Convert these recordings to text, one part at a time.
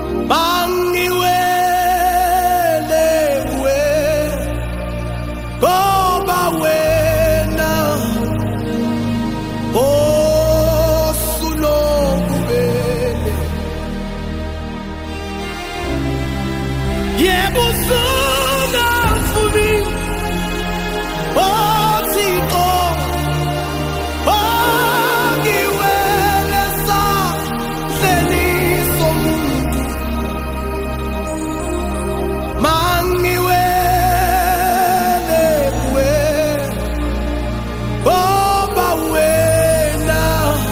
Bangiwele we Goba wena Osunobubele Yebo suna fumi Otiko Bangiwele sa Zeniso mungu Mangiwele we Goba wena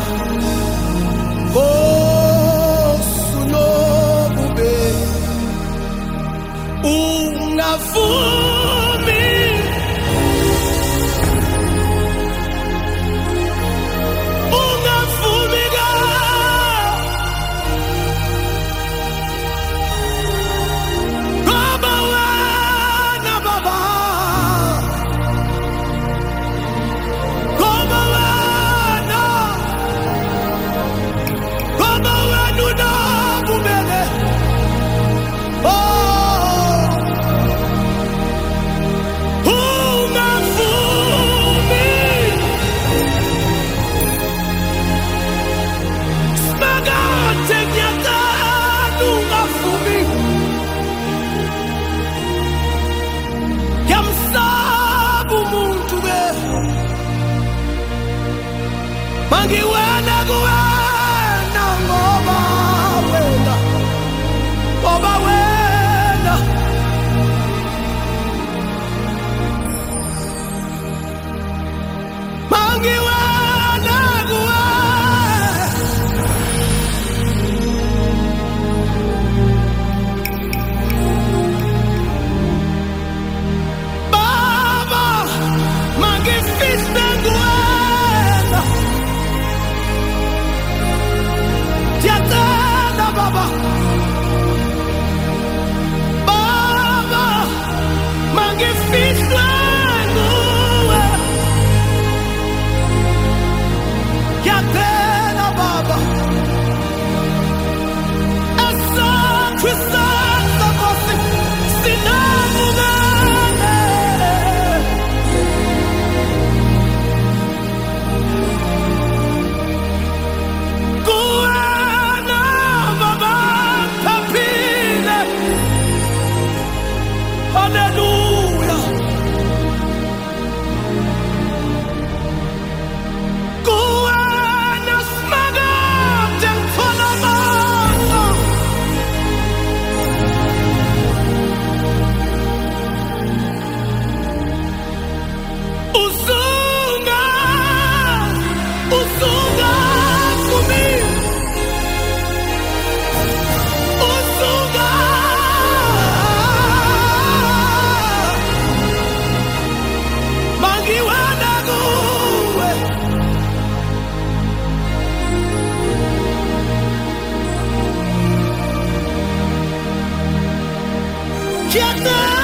Osunobubele Ungavumi Ungavumi ka Goba wena baba Goba wena unabubele Oh Ungavumi Smagate nyakanu ungavumi Yamsabu umuntu ke Mangiwena kuwena ngoba wena Mangiwena kuwena Baba mangifisa kuwena Tiatana baba Baba mangifisa kuwena Tiatana baba Essa Christana bosi Sinamugane Kuana baba kapile Hallelujah Kuana smagate mfonamana Usunga kumi Usunga Mangiwena kuwe Kiata